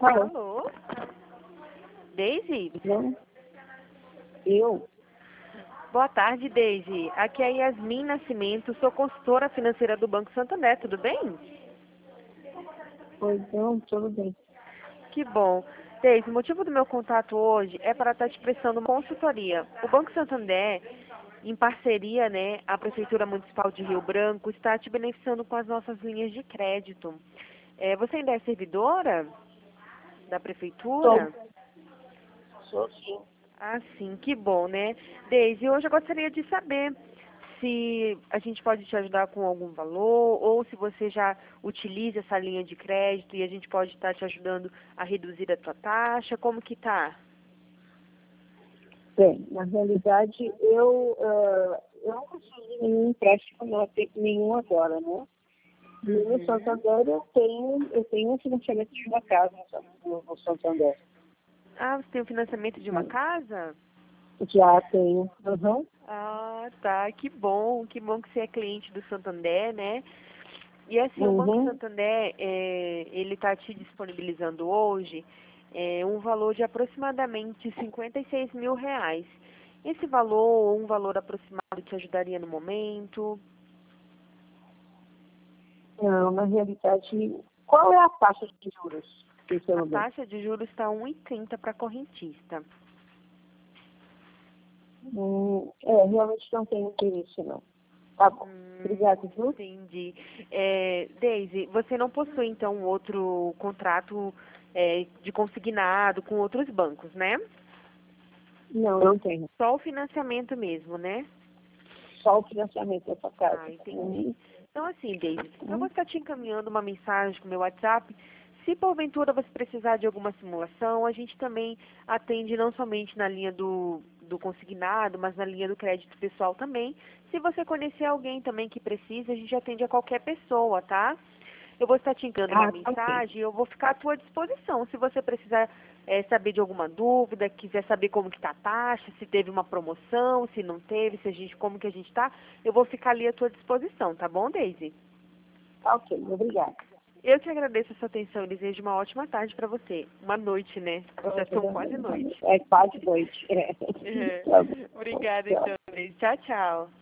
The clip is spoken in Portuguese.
Alô? Alô? Daisy? Não? Eu? Boa tarde, Daisy. Aqui é a Yasmin Nascimento, sou consultora financeira do Banco Santander, tudo bem? Pois não, tudo bem. Que bom. Daisy, o motivo do meu contato hoje é para estar te prestando uma consultoria. O Banco Santander, em parceria, a Prefeitura Municipal de Rio Branco, está te beneficiando com as nossas linhas de crédito. Você ainda é servidora da Prefeitura? Sou sim. Ah, sim, que bom, né? Daisy, hoje eu gostaria de saber se a gente pode te ajudar com algum valor ou se você já utiliza essa linha de crédito e a gente pode estar te ajudando a reduzir a tua taxa. Como que tá? Bem, na realidade, eu não consegui nenhum empréstimo, não tenho nenhum agora, né? E no Santander eu tenho um financiamento de uma casa no Santander. Ah, você tem o financiamento de uma casa? Já tenho. Uhum. Ah, tá. Que bom que você é cliente do Santander, né? E assim, o Banco Uhum. Santander, ele está te disponibilizando hoje um valor de aproximadamente R$ 56.000. Esse valor, ou um valor aproximado, te ajudaria no momento? Não, na realidade, qual é a taxa de juros que você A não vê? taxa de juros está 1,30 para correntista. Realmente não tenho interesse, não. Tá bom. Obrigada, viu? Entendi. Daisy, você não possui, então, um outro contrato de consignado com outros bancos, né? Não, não tenho. Só o financiamento mesmo, né? Só o financiamento dessa casa. Ah, entendi. Uhum. Então, assim, Daisy, eu vou Uhum. estar te encaminhando uma mensagem com o meu WhatsApp. Se porventura você precisar de alguma simulação, a gente também atende não somente na linha do consignado, mas na linha do crédito pessoal também. Se você conhecer alguém também que precisa, a gente atende a qualquer pessoa, tá? Eu vou estar te enviando uma Ah, tá ok. mensagem e eu vou ficar à tua disposição. Se você precisar saber de alguma dúvida, quiser saber como que tá a taxa, se teve uma promoção, se não teve, como que a gente tá, eu vou ficar ali à tua disposição, tá bom, Daisy? Tá ok. Obrigada. Eu te agradeço a sua atenção e desejo uma ótima tarde para você. Uma noite, né? Já são quase noite. É quase noite. É. Tá bom. Obrigada, Tchau. então, Daisy. Tchau, tchau.